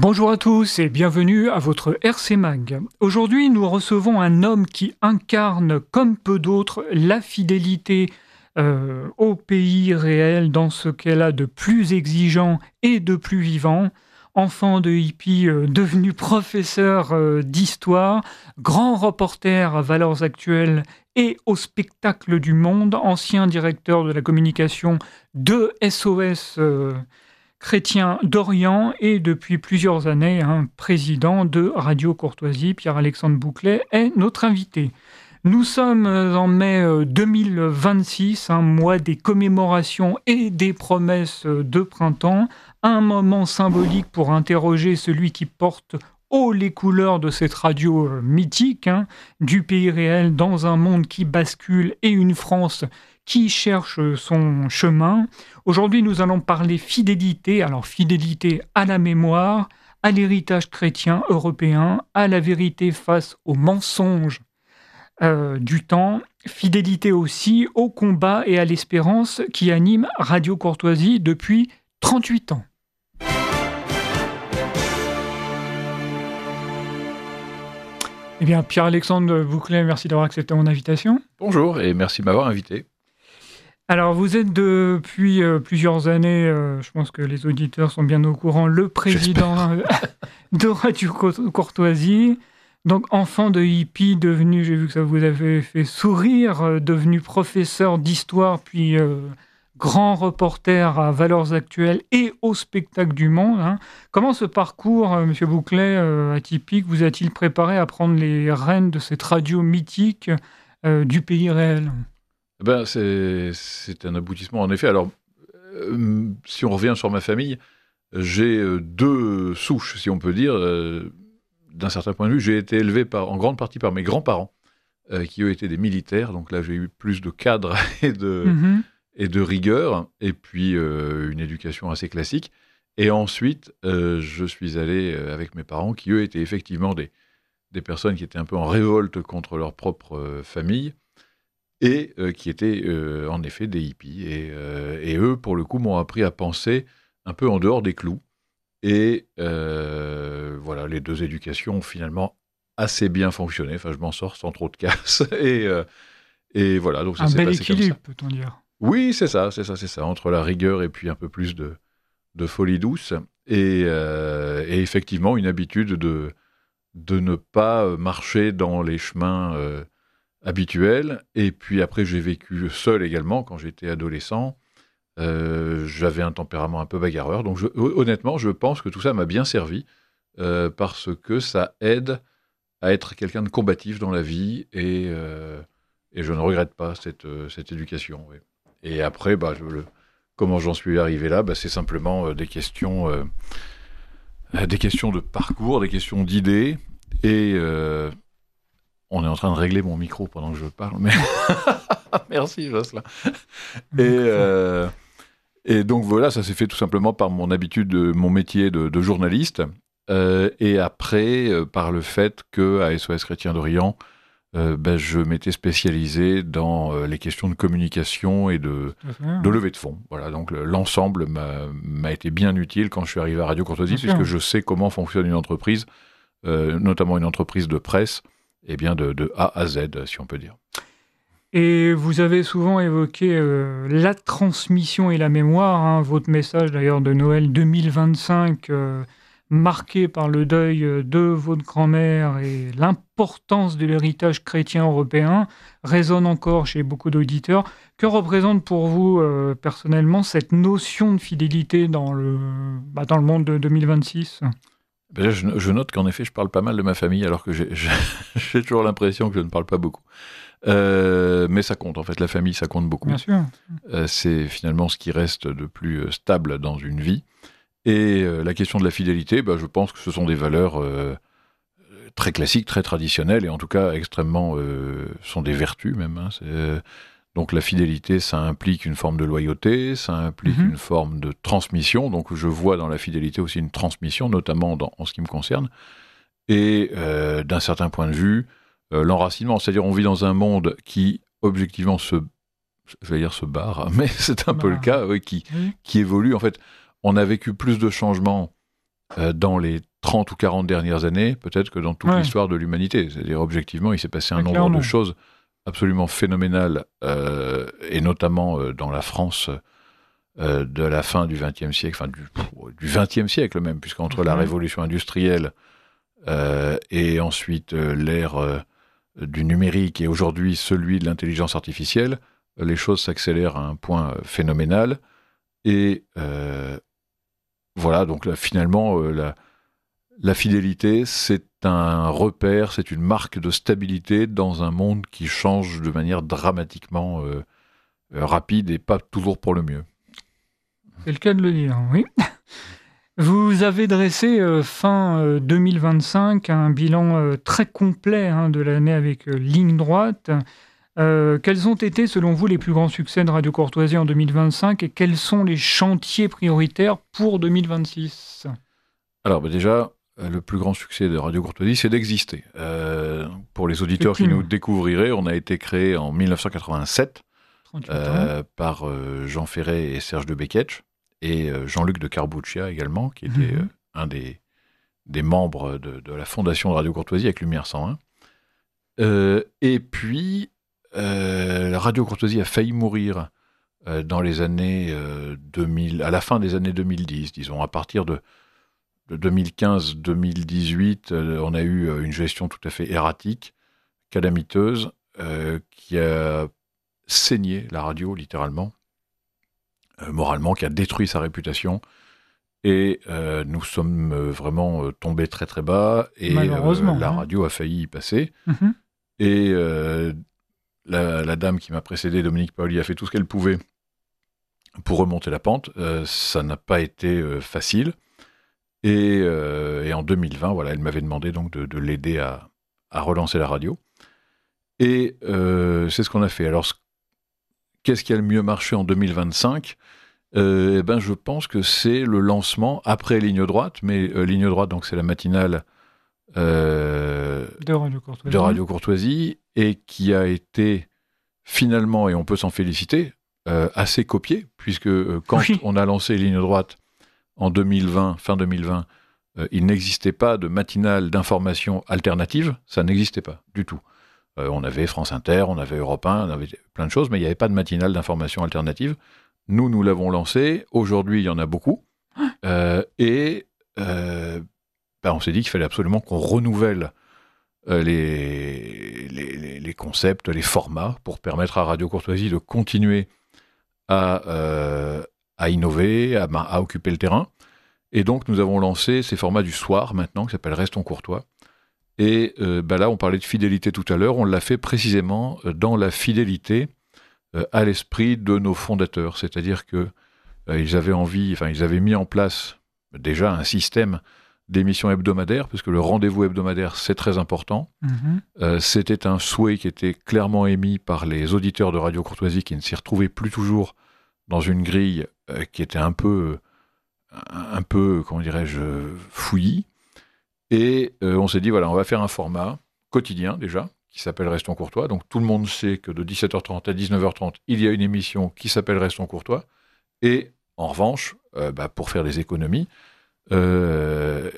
Bonjour à tous et bienvenue à votre RC Mag. Aujourd'hui, nous recevons un homme qui incarne, comme peu d'autres, la fidélité au pays réel dans ce qu'elle a de plus exigeant et de plus vivant. Enfant de hippie devenu professeur d'histoire, grand reporter à Valeurs Actuelles et au Spectacle du Monde, ancien directeur de la communication de SOS Chrétien d'Orient et depuis plusieurs années président de Radio Courtoisie. Pierre-Alexandre Bouclet est notre invité. Nous sommes en mai 2026, un mois des commémorations et des promesses de printemps, un moment symbolique pour interroger celui qui porte haut les couleurs de cette radio mythique, du pays réel dans un monde qui bascule et une France qui cherche son chemin. Aujourd'hui, nous allons parler fidélité, alors fidélité à la mémoire, à l'héritage chrétien européen, à la vérité face aux mensonges du temps, fidélité aussi au combat et à l'espérance qui anime Radio Courtoisie depuis 38 ans. Eh bien, Pierre-Alexandre Bouclet, merci d'avoir accepté mon invitation. Bonjour et merci de m'avoir invité. Alors, vous êtes depuis plusieurs années, je pense que les auditeurs sont bien au courant, le président de Radio Courtoisie. Donc, enfant de hippie, devenu, j'ai vu que ça vous avait fait sourire, devenu professeur d'histoire, puis grand reporter à Valeurs Actuelles et au Spectacle du Monde. Comment ce parcours, Monsieur Bouclet, atypique, vous a-t-il préparé à prendre les rênes de cette radio mythique du pays réel ? C'est un aboutissement, en effet. Alors, si on revient sur ma famille, j'ai deux souches, si on peut dire. D'un certain point de vue, j'ai été élevé en grande partie par mes grands-parents, qui eux étaient des militaires. Donc là, j'ai eu plus de cadre et de rigueur, et puis une éducation assez classique. Et ensuite, je suis allé avec mes parents, qui eux étaient effectivement des personnes qui étaient un peu en révolte contre leur propre famille, et qui étaient en effet des hippies. Et eux, pour le coup, m'ont appris à penser un peu en dehors des clous. Et voilà, les deux éducations ont finalement assez bien fonctionné. Enfin, je m'en sors sans trop de casse. Et voilà, donc ça s'est passé comme ça. Un bel équilibre, peut-on dire. Oui, c'est ça. Entre la rigueur et puis un peu plus de folie douce. Et effectivement, une habitude de ne pas marcher dans les chemins habituels. Et puis après, j'ai vécu seul également quand j'étais adolescent. J'avais un tempérament un peu bagarreur, donc honnêtement, je pense que tout ça m'a bien servi parce que ça aide à être quelqu'un de combatif dans la vie et je ne regrette pas cette éducation. Oui. Et après, comment j'en suis arrivé là, c'est simplement des questions de parcours, des questions d'idées et on est en train de régler mon micro pendant que je parle, mais merci Jocelyn. Et donc voilà, ça s'est fait tout simplement par mon habitude, mon métier de journaliste, et après par le fait qu'à SOS Chrétien d'Orient, je m'étais spécialisé dans les questions de communication et de levée de fonds. Voilà, donc l'ensemble m'a été bien utile quand je suis arrivé à Radio Courtoisie, puisque je sais comment fonctionne une entreprise, notamment une entreprise de presse, et bien de A à Z, si on peut dire. Et vous avez souvent évoqué la transmission et la mémoire, votre message d'ailleurs de Noël 2025, marqué par le deuil de votre grand-mère et l'importance de l'héritage chrétien européen, résonne encore chez beaucoup d'auditeurs. Que représente pour vous personnellement cette notion de fidélité dans le monde de 2026 ? Je note qu'en effet, je parle pas mal de ma famille, alors que j'ai toujours l'impression que je ne parle pas beaucoup. Mais ça compte, en fait, la famille, ça compte beaucoup. Bien sûr. C'est finalement ce qui reste de plus stable dans une vie. Et la question de la fidélité, je pense que ce sont des valeurs très classiques, très traditionnelles, et en tout cas extrêmement, sont des vertus même. Donc la fidélité, ça implique une forme de loyauté, ça implique une forme de transmission. Donc je vois dans la fidélité aussi une transmission, notamment en ce qui me concerne. Et d'un certain point de vue, l'enracinement, c'est-à-dire on vit dans un monde qui objectivement se barre, mais c'est un peu le cas, qui évolue. En fait, on a vécu plus de changements dans les 30 ou 40 dernières années, peut-être que dans toute l'histoire de l'humanité. C'est-à-dire, objectivement, il s'est passé un nombre de choses absolument phénoménales, et notamment dans la France de la fin du XXe siècle, enfin du XXe siècle même, puisqu'entre la révolution industrielle et ensuite l'ère du numérique et aujourd'hui celui de l'intelligence artificielle, les choses s'accélèrent à un point phénoménal. Et voilà, donc là, finalement, la fidélité, c'est un repère, c'est une marque de stabilité dans un monde qui change de manière dramatiquement rapide et pas toujours pour le mieux. C'est le cas de le dire, oui. Vous avez dressé fin 2025 un bilan très complet de l'année avec Ligne droite. Quels ont été, selon vous, les plus grands succès de Radio Courtoisie en 2025 et quels sont les chantiers prioritaires pour 2026 ? Alors déjà, le plus grand succès de Radio Courtoisie, c'est d'exister. Pour les auditeurs qui nous découvriraient, on a été créé en 1987 par Jean Ferret et Serge de Beketch et Jean-Luc de Carbuccia également, qui était un des membres de la fondation de Radio Courtoisie avec Lumière 101. Et puis, Radio Courtoisie a failli mourir dans les années 2000, à la fin des années 2010, disons, à partir de 2015-2018, on a eu une gestion tout à fait erratique, calamiteuse, qui a saigné la radio, littéralement, moralement, qui a détruit sa réputation. Et nous sommes vraiment tombés très très bas, et la radio a failli y passer. Et la dame qui m'a précédé, Dominique Paoli, a fait tout ce qu'elle pouvait pour remonter la pente. Ça n'a pas été facile. Et en 2020, voilà, elle m'avait demandé donc de l'aider à relancer la radio. Et c'est ce qu'on a fait. Alors, qu'est-ce qui a le mieux marché en 2025 ? Je pense que c'est le lancement après Ligne droite, mais Ligne droite, donc c'est la matinale de Radio Courtoisie, et qui a été finalement, et on peut s'en féliciter, assez copié, puisque quand on a lancé Ligne droite en 2020, fin 2020, il n'existait pas de matinale d'information alternative, ça n'existait pas du tout. On avait France Inter, on avait Europe 1, on avait plein de choses, mais il n'y avait pas de matinale d'information alternative. Nous l'avons lancé, aujourd'hui il y en a beaucoup, on s'est dit qu'il fallait absolument qu'on renouvelle les concepts, les formats, pour permettre à Radio Courtoisie de continuer à innover, à occuper le terrain. Et donc, nous avons lancé ces formats du soir, maintenant, qui s'appelle Restons Courtois. Et là, on parlait de fidélité tout à l'heure, on l'a fait précisément dans la fidélité à l'esprit de nos fondateurs. C'est-à-dire que ils avaient mis en place déjà un système d'émissions hebdomadaires, parce que le rendez-vous hebdomadaire, c'est très important. C'était un souhait qui était clairement émis par les auditeurs de Radio Courtoisie, qui ne s'y retrouvaient plus toujours dans une grille qui était un peu, comment dirais-je, fouillis. Et on s'est dit, voilà, on va faire un format quotidien déjà, qui s'appelle Restons Courtois. Donc tout le monde sait que de 17h30 à 19h30, il y a une émission qui s'appelle Restons Courtois. Et en revanche, pour faire des économies, ne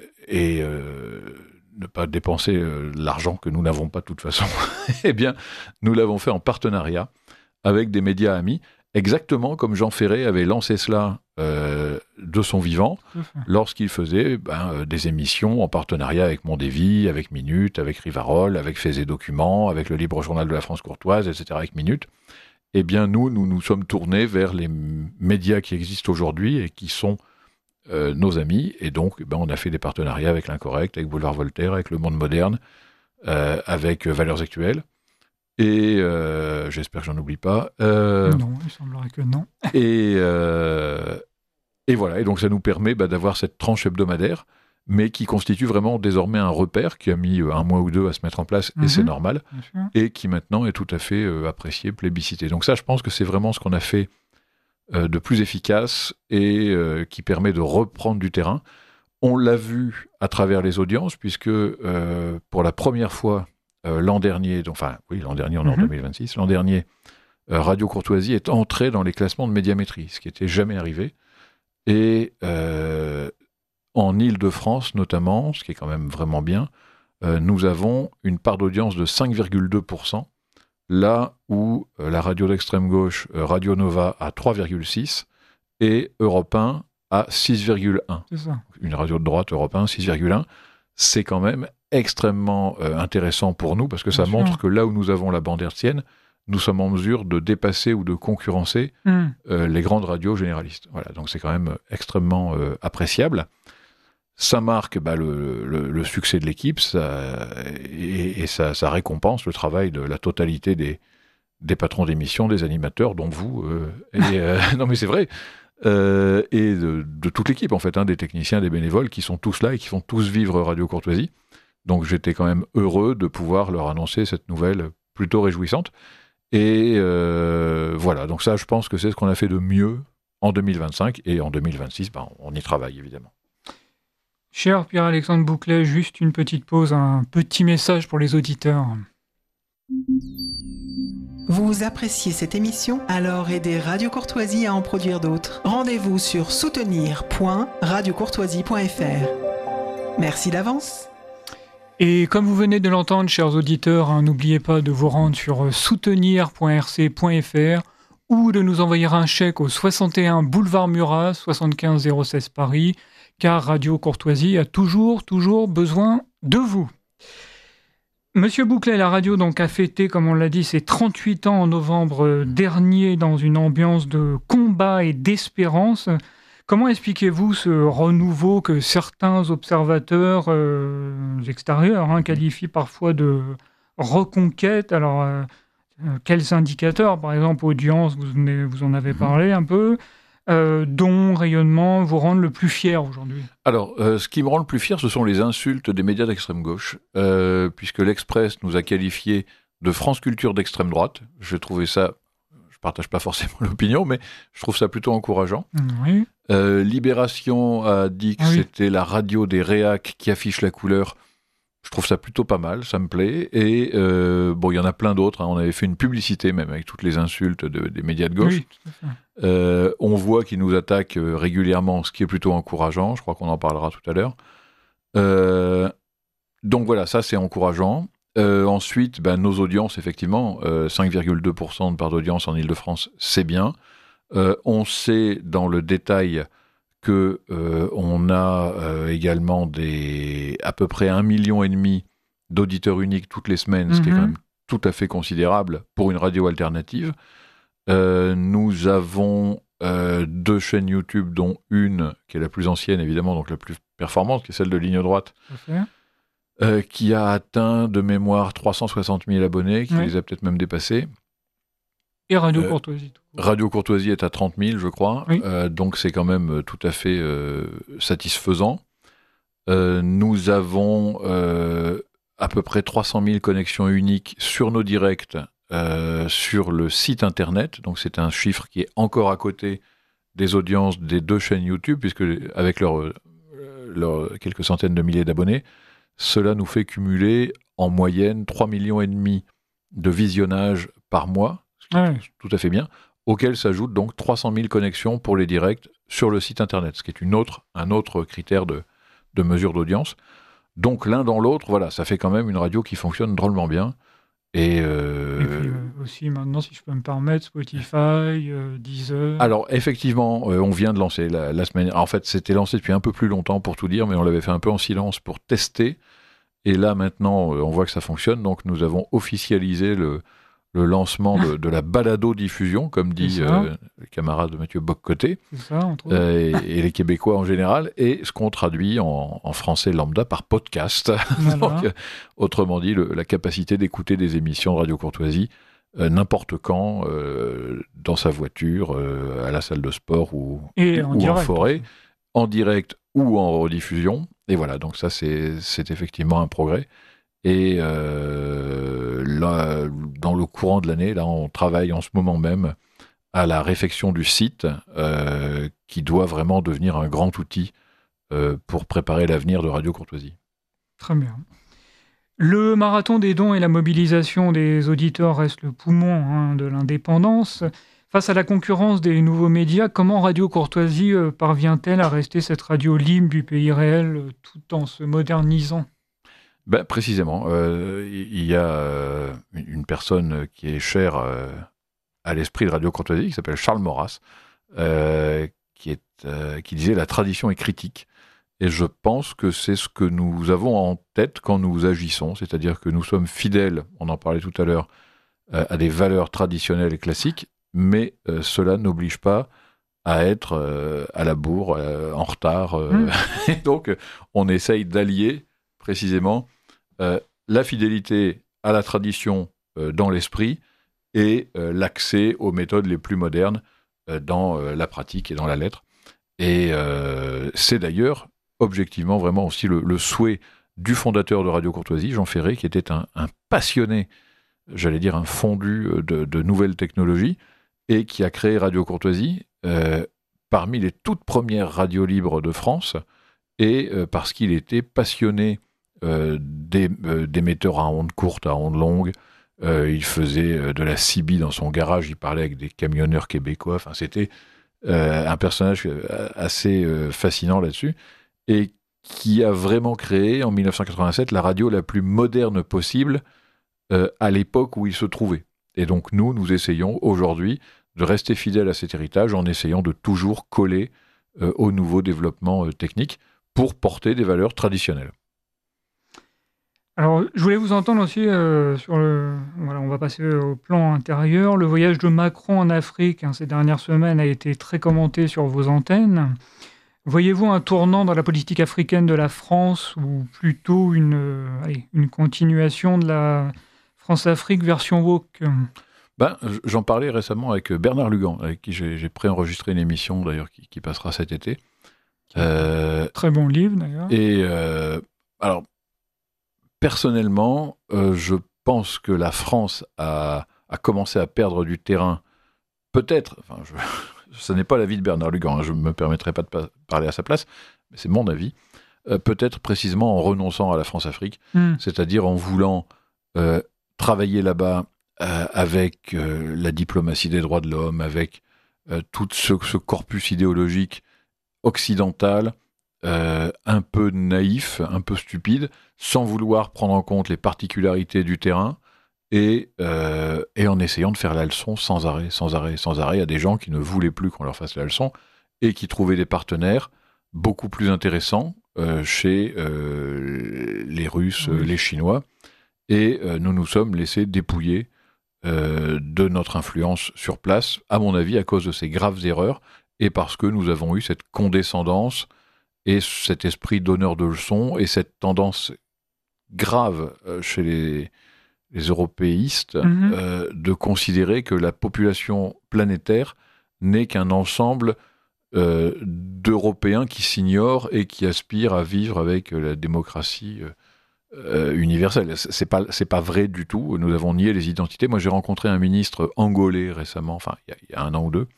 pas dépenser l'argent que nous n'avons pas de toute façon, eh bien, nous l'avons fait en partenariat avec des médias amis, exactement comme Jean Ferret avait lancé cela de son vivant, lorsqu'il faisait des émissions en partenariat avec Mondévy, avec Minute, avec Rivarol, avec Faits et Documents, avec le Libre Journal de la France Courtoise, etc., avec Minute. Eh bien, nous sommes tournés vers les médias qui existent aujourd'hui et qui sont nos amis. Et donc, on a fait des partenariats avec l'Incorrect, avec Boulevard Voltaire, avec Le Monde Moderne, avec Valeurs Actuelles. Et j'espère que j'en oublie pas. Non, il semblerait que non. Et voilà, et donc ça nous permet d'avoir cette tranche hebdomadaire, mais qui constitue vraiment désormais un repère qui a mis un mois ou deux à se mettre en place, et c'est normal, et qui maintenant est tout à fait apprécié, plébiscité. Donc ça, je pense que c'est vraiment ce qu'on a fait de plus efficace et qui permet de reprendre du terrain. On l'a vu à travers les audiences, puisque pour la première fois l'an dernier, l'an dernier, on est en 2026, l'an dernier, Radio Courtoisie est entrée dans les classements de médiamétrie, ce qui n'était jamais arrivé. Et en Île-de-France notamment, ce qui est quand même vraiment bien, nous avons une part d'audience de 5,2%, là où la radio d'extrême gauche, Radio Nova, a 3,6% et Europe 1 à 6,1. C'est ça. Une radio de droite, Europe 1, 6,1. C'est quand même extrêmement intéressant pour nous, parce que ça montre que là où nous avons la bande hertzienne, nous sommes en mesure de dépasser ou de concurrencer les grandes radios généralistes. Voilà, donc c'est quand même extrêmement appréciable. Ça marque le succès de l'équipe, et ça récompense le travail de la totalité des patrons d'émissions, des animateurs, dont vous. Non mais c'est vrai. Et de toute l'équipe, en fait, des techniciens, des bénévoles qui sont tous là et qui font tous vivre Radio Courtoisie. Donc j'étais quand même heureux de pouvoir leur annoncer cette nouvelle plutôt réjouissante. Et voilà, donc ça, je pense que c'est ce qu'on a fait de mieux en 2025. Et en 2026, on y travaille, évidemment. Cher Pierre-Alexandre Bouclet, juste une petite pause, un petit message pour les auditeurs. Vous appréciez cette émission? Alors aidez Radio Courtoisie à en produire d'autres. Rendez-vous sur soutenir.radiocourtoisie.fr. Merci d'avance. Et comme vous venez de l'entendre, chers auditeurs, n'oubliez pas de vous rendre sur soutenir.rc.fr ou de nous envoyer un chèque au 61 boulevard Murat, 75 016 Paris, car Radio Courtoisie a toujours besoin de vous. Monsieur Bouclet, la radio donc a fêté, comme on l'a dit, ses 38 ans en novembre dernier dans une ambiance de combat et d'espérance. Comment expliquez-vous ce renouveau que certains observateurs extérieurs qualifient parfois de reconquête? Alors, quels indicateurs, par exemple, audience, vous en avez parlé un peu, dont rayonnement vous rendent le plus fier aujourd'hui? Alors, ce qui me rend le plus fier, ce sont les insultes des médias d'extrême gauche, puisque l'Express nous a qualifiés de France Culture d'extrême droite. J'ai trouvé ça, je partage pas forcément l'opinion, mais je trouve ça plutôt encourageant. Oui. Libération a dit que c'était la radio des réacs qui affiche la couleur. Je trouve ça plutôt pas mal, ça me plaît. Et il y en a plein d'autres. On avait fait une publicité même avec toutes les insultes des médias de gauche. Oui, tout à fait. On voit qu'ils nous attaquent régulièrement, ce qui est plutôt encourageant. Je crois qu'on en parlera tout à l'heure. Donc voilà, ça c'est encourageant. Ensuite, nos audiences, effectivement, 5,2% de part d'audience en Île-de-France, c'est bien. On sait dans le détail que on a également à peu près 1,5 million d'auditeurs uniques toutes les semaines, ce qui est quand même tout à fait considérable pour une radio alternative. Nous avons 2 chaînes YouTube, dont une qui est la plus ancienne, évidemment, donc la plus performante, qui est celle de Ligne Droite, qui a atteint de mémoire 360 000 abonnés, qui les a peut-être même dépassés. Et Radio Courtoisie. Radio Courtoisie est à 30 000, je crois. Oui. Donc c'est quand même tout à fait satisfaisant. Nous avons à peu près 300 000 connexions uniques sur nos directs sur le site internet. Donc c'est un chiffre qui est encore à côté des audiences des 2 chaînes YouTube, puisque avec leurs quelques centaines de milliers d'abonnés, cela nous fait cumuler en moyenne 3,5 millions de visionnages par mois, ce qui est tout à fait bien, auquel s'ajoutent donc 300 000 connexions pour les directs sur le site internet, ce qui est un autre critère de mesure d'audience. Donc l'un dans l'autre, voilà, ça fait quand même une radio qui fonctionne drôlement bien. Et puis aussi maintenant, si je peux me permettre, Spotify, Deezer... Alors effectivement, on vient de lancer la semaine... En fait, c'était lancé depuis un peu plus longtemps pour tout dire, mais on l'avait fait un peu en silence pour tester. Et là maintenant, on voit que ça fonctionne, donc nous avons officialisé le lancement de la balado-diffusion, comme dit le camarade de Mathieu Boccoté, et les Québécois en général, et ce qu'on traduit en français lambda par podcast. Voilà. Donc, autrement dit, la capacité d'écouter des émissions de Radio Courtoisie n'importe quand, dans sa voiture, à la salle de sport ou en forêt, en direct ou en rediffusion. Et voilà, donc ça c'est effectivement un progrès. Et là, dans le courant de l'année, là, on travaille en ce moment même à la réfection du site, qui doit vraiment devenir un grand outil pour préparer l'avenir de Radio Courtoisie. Très bien. Le marathon des dons et la mobilisation des auditeurs reste le poumon de l'indépendance. Face à la concurrence des nouveaux médias, comment Radio Courtoisie parvient-elle à rester cette radio libre du pays réel tout en se modernisant ? Précisément, il y a une personne qui est chère à l'esprit de Radio Courtoisie, qui s'appelle Charles Maurras, qui disait « La tradition est critique ». Et je pense que c'est ce que nous avons en tête quand nous agissons, c'est-à-dire que nous sommes fidèles, on en parlait tout à l'heure, à des valeurs traditionnelles et classiques, mais cela n'oblige pas à être à la bourre, en retard. Et donc, on essaye d'allier précisément la fidélité à la tradition dans l'esprit et l'accès aux méthodes les plus modernes dans la pratique et dans la lettre. Et c'est d'ailleurs objectivement vraiment aussi le souhait du fondateur de Radio Courtoisie, Jean Ferré, qui était un passionné, j'allais dire un fondu de nouvelles technologies, et qui a créé Radio Courtoisie parmi les toutes premières radios libres de France, et parce qu'il était passionné d'émetteurs à ondes courtes, à ondes longues. Il faisait de la CB dans son garage, il parlait avec des camionneurs québécois. Enfin, c'était un personnage assez fascinant là-dessus, et qui a vraiment créé en 1987 la radio la plus moderne possible à l'époque où il se trouvait. Et donc nous essayons aujourd'hui de rester fidèles à cet héritage en essayant de toujours coller aux nouveaux développements techniques pour porter des valeurs traditionnelles. Alors, je voulais vous entendre aussi sur le... Voilà, on va passer au plan intérieur. Le voyage de Macron en Afrique ces dernières semaines a été très commenté sur vos antennes. Voyez-vous un tournant dans la politique africaine de la France ou plutôt une continuation de la France-Afrique version woke ? J'en parlais récemment avec Bernard Lugan, avec qui j'ai préenregistré une émission d'ailleurs qui passera cet été. Très bon livre d'ailleurs. Et alors, personnellement, je pense que la France a commencé à perdre du terrain. Peut-être, ce n'est pas l'avis de Bernard Lugan, je ne me permettrai pas de parler à sa place, mais c'est mon avis. Peut-être précisément en renonçant à la France-Afrique, c'est-à-dire en voulant travailler là-bas avec la diplomatie des droits de l'homme, avec tout ce corpus idéologique occidental, un peu naïf, un peu stupide, sans vouloir prendre en compte les particularités du terrain, et en essayant de faire la leçon sans arrêt à des gens qui ne voulaient plus qu'on leur fasse la leçon, et qui trouvaient des partenaires beaucoup plus intéressants chez les Russes, les Chinois, et nous sommes laissés dépouiller de notre influence sur place, à mon avis, à cause de ces graves erreurs, et parce que nous avons eu cette condescendance et cet esprit donneur de leçons, et cette tendance grave chez les européistes de considérer que la population planétaire n'est qu'un ensemble d'Européens qui s'ignorent et qui aspirent à vivre avec la démocratie universelle. C'est pas vrai du tout. Nous avons nié les identités. Moi, j'ai rencontré un ministre angolais récemment, enfin, il y a 1 an ou 2,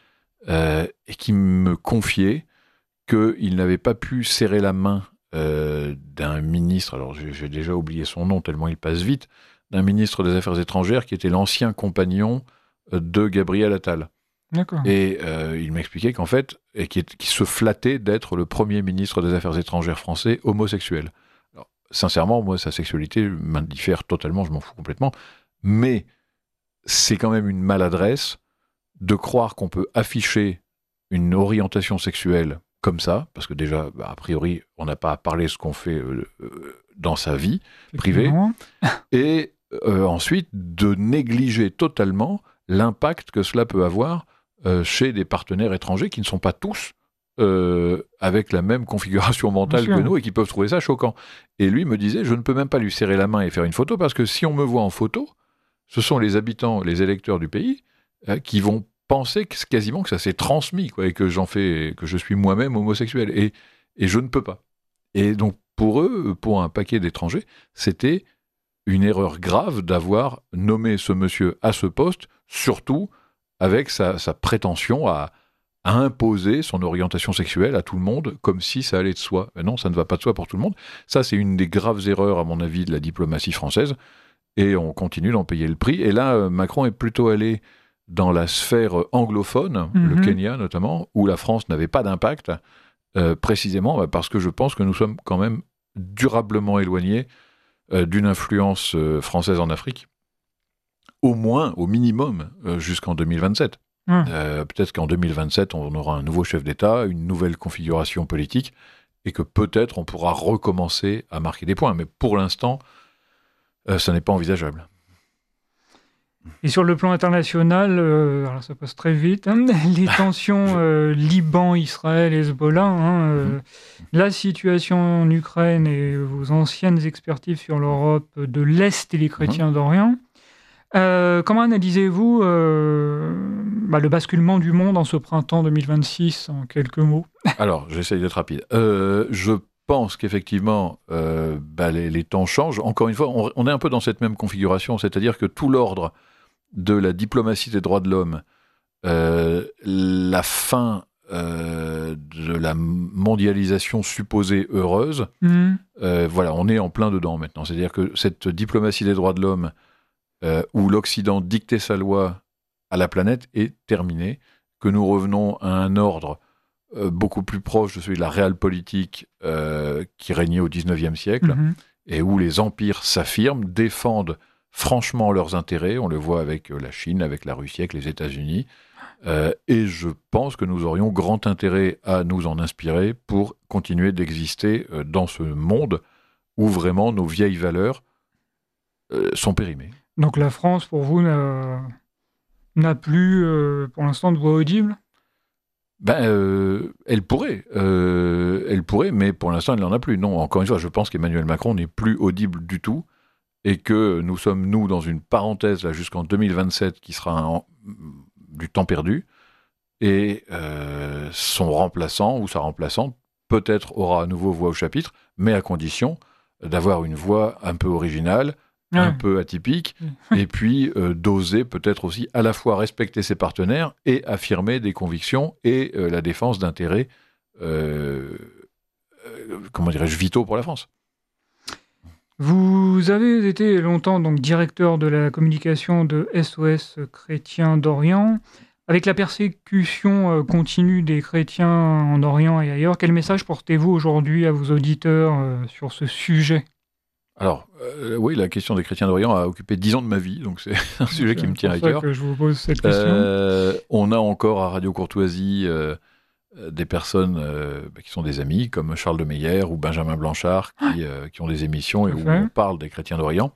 et qui me confiait qu'il n'avait pas pu serrer la main d'un ministre, alors j'ai déjà oublié son nom tellement il passe vite, d'un ministre des Affaires étrangères qui était l'ancien compagnon de Gabriel Attal. D'accord. Et il m'expliquait qu'en fait, qui se flattait d'être le premier ministre des Affaires étrangères français homosexuel. Alors, sincèrement, moi, sa sexualité m'indiffère totalement, je m'en fous complètement, mais c'est quand même une maladresse de croire qu'on peut afficher une orientation sexuelle comme ça, parce que déjà, a priori, on n'a pas à parler ce qu'on fait dans sa vie privée, et ensuite de négliger totalement l'impact que cela peut avoir chez des partenaires étrangers qui ne sont pas tous avec la même configuration mentale que nous et qui peuvent trouver ça choquant. Et lui me disait, je ne peux même pas lui serrer la main et faire une photo, parce que si on me voit en photo, ce sont les habitants, les électeurs du pays qui vont penser quasiment que ça s'est transmis, quoi, et que je suis moi-même homosexuel, et je ne peux pas. Et donc pour eux, pour un paquet d'étrangers, c'était une erreur grave d'avoir nommé ce monsieur à ce poste, surtout avec sa prétention à imposer son orientation sexuelle à tout le monde, comme si ça allait de soi. Mais non, ça ne va pas de soi pour tout le monde. Ça, c'est une des graves erreurs, à mon avis, de la diplomatie française, et on continue d'en payer le prix. Et là, Macron est plutôt allé dans la sphère anglophone, le Kenya notamment, où la France n'avait pas d'impact, précisément parce que je pense que nous sommes quand même durablement éloignés d'une influence française en Afrique, au moins, au minimum, jusqu'en 2027. Peut-être qu'en 2027, on aura un nouveau chef d'État, une nouvelle configuration politique, et que peut-être on pourra recommencer à marquer des points. Mais pour l'instant, ça n'est pas envisageable. Et sur le plan international, alors ça passe très vite, les tensions Liban, Israël, Hezbollah, la situation en Ukraine et vos anciennes expertises sur l'Europe de l'Est et les chrétiens d'Orient. Comment analysez-vous le basculement du monde en ce printemps 2026, en quelques mots? Alors, j'essaye d'être rapide. Je pense qu'effectivement, les temps changent. Encore une fois, on est un peu dans cette même configuration, c'est-à-dire que tout l'ordre de la diplomatie des droits de l'homme, la fin de la mondialisation supposée heureuse, on est en plein dedans maintenant. C'est-à-dire que cette diplomatie des droits de l'homme où l'Occident dictait sa loi à la planète est terminée, que nous revenons à un ordre beaucoup plus proche de celui de la realpolitik qui régnait au XIXe siècle, et où les empires s'affirment, défendent franchement leurs intérêts. On le voit avec la Chine, avec la Russie, avec les États-Unis. Et je pense que nous aurions grand intérêt à nous en inspirer pour continuer d'exister dans ce monde où vraiment nos vieilles valeurs sont périmées. Donc la France, pour vous, n'a plus, pour l'instant, de voix audible ? Elle pourrait, mais pour l'instant, elle n'en a plus. Non, encore une fois, je pense qu'Emmanuel Macron n'est plus audible du tout, et que nous sommes, dans une parenthèse là, jusqu'en 2027, qui sera du temps perdu, et son remplaçant ou sa remplaçante, peut-être aura à nouveau voix au chapitre, mais à condition d'avoir une voix un peu originale, un peu atypique, et puis d'oser peut-être aussi à la fois respecter ses partenaires et affirmer des convictions et la défense d'intérêts, vitaux pour la France. Vous avez été longtemps donc directeur de la communication de SOS Chrétiens d'Orient. Avec la persécution continue des chrétiens en Orient et ailleurs, quel message portez-vous aujourd'hui à vos auditeurs sur ce sujet ? Alors, oui, la question des chrétiens d'Orient a occupé 10 ans de ma vie, donc c'est un sujet qui me tient à cœur. C'est pour ça que je vous pose cette question. On a encore à Radio Courtoisie des personnes qui sont des amis, comme Charles de Meyer ou Benjamin Blanchard, qui ont des émissions et où on parle des chrétiens d'Orient.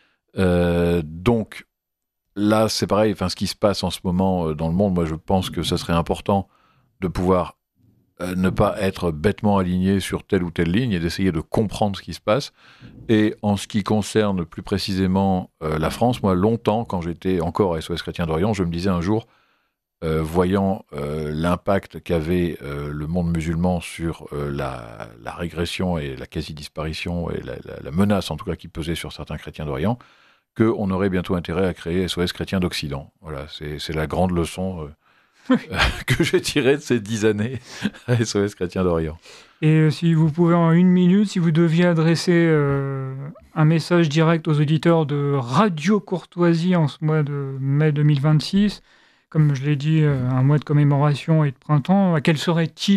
Donc, là, c'est pareil, ce qui se passe en ce moment dans le monde, moi je pense que ça serait important de pouvoir ne pas être bêtement aligné sur telle ou telle ligne et d'essayer de comprendre ce qui se passe. Et en ce qui concerne plus précisément la France, moi longtemps, quand j'étais encore à SOS Chrétiens d'Orient, je me disais un jour, voyant l'impact qu'avait le monde musulman sur la régression et la quasi-disparition et la menace en tout cas qui pesait sur certains chrétiens d'Orient, qu'on aurait bientôt intérêt à créer SOS Chrétiens d'Occident. Voilà, c'est la grande leçon que j'ai tirée de ces 10 années à SOS Chrétiens d'Orient. Et si vous pouvez en 1 minute, si vous deviez adresser un message direct aux auditeurs de Radio Courtoisie en ce mois de mai 2026, comme je l'ai dit, un mois de commémoration et de printemps, quel serait-il ?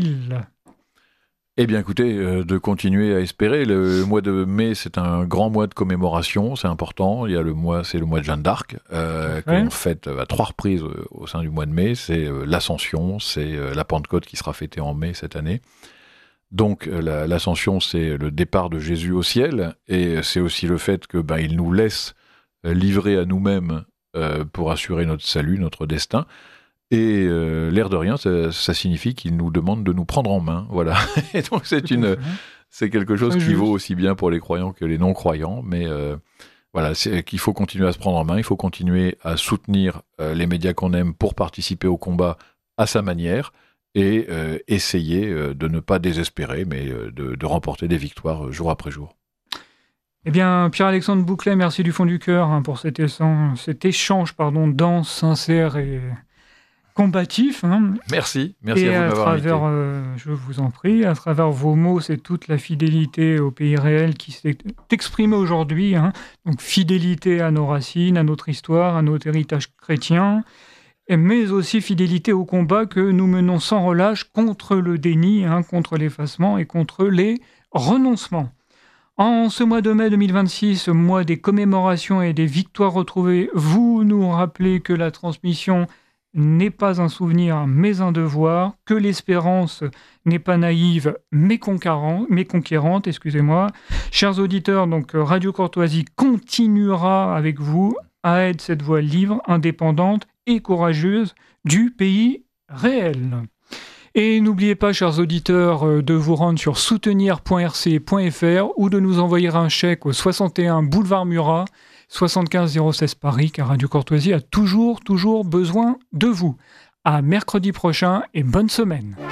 Eh bien, écoutez, de continuer à espérer. Le mois de mai, c'est un grand mois de commémoration, c'est important. Il y a c'est le mois de Jeanne d'Arc, que l'on fête à 3 reprises au sein du mois de mai. C'est l'Ascension, c'est la Pentecôte qui sera fêtée en mai cette année. Donc, l'Ascension, c'est le départ de Jésus au ciel, et c'est aussi le fait que il nous laisse livrer à nous-mêmes pour assurer notre salut, notre destin. Et l'air de rien, ça signifie qu'il nous demande de nous prendre en main, voilà. Et donc c'est quelque chose qui vaut aussi bien pour les croyants que les non-croyants, mais voilà, c'est qu'il faut continuer à se prendre en main, il faut continuer à soutenir les médias qu'on aime pour participer au combat à sa manière et essayer de ne pas désespérer, mais de remporter des victoires jour après jour. Eh bien, Pierre-Alexandre Bouclet, merci du fond du cœur pour cet échange dense, sincère et combatif. Merci à vous de m'avoir invité. Je vous en prie, à travers vos mots, c'est toute la fidélité au pays réel qui s'est exprimée aujourd'hui. Donc, fidélité à nos racines, à notre histoire, à notre héritage chrétien. mais aussi fidélité au combat que nous menons sans relâche contre le déni, contre l'effacement et contre les renoncements. En ce mois de mai 2026, mois des commémorations et des victoires retrouvées, vous nous rappelez que la transmission n'est pas un souvenir mais un devoir, que l'espérance n'est pas naïve mais conquérante. Chers auditeurs, donc Radio Courtoisie continuera avec vous à être cette voix libre, indépendante et courageuse du pays réel. Et n'oubliez pas, chers auditeurs, de vous rendre sur soutenir.rc.fr ou de nous envoyer un chèque au 61 boulevard Murat, 75 016 Paris, car Radio Courtoisie a toujours besoin de vous. À mercredi prochain et bonne semaine.